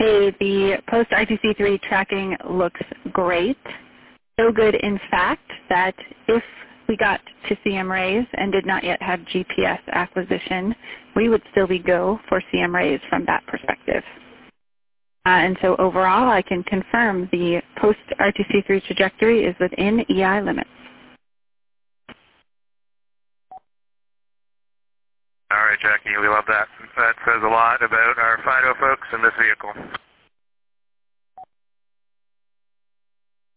Hey, the post-RTC3 tracking looks great. So good, in fact, that if we got to CM Rays and did not yet have GPS acquisition, we would still be go for CM Rays from that perspective. And so overall, I can confirm the post-RTC3 trajectory is within EI limits. All right, Jackie, we love that. That says a lot about our FIDO folks in this vehicle.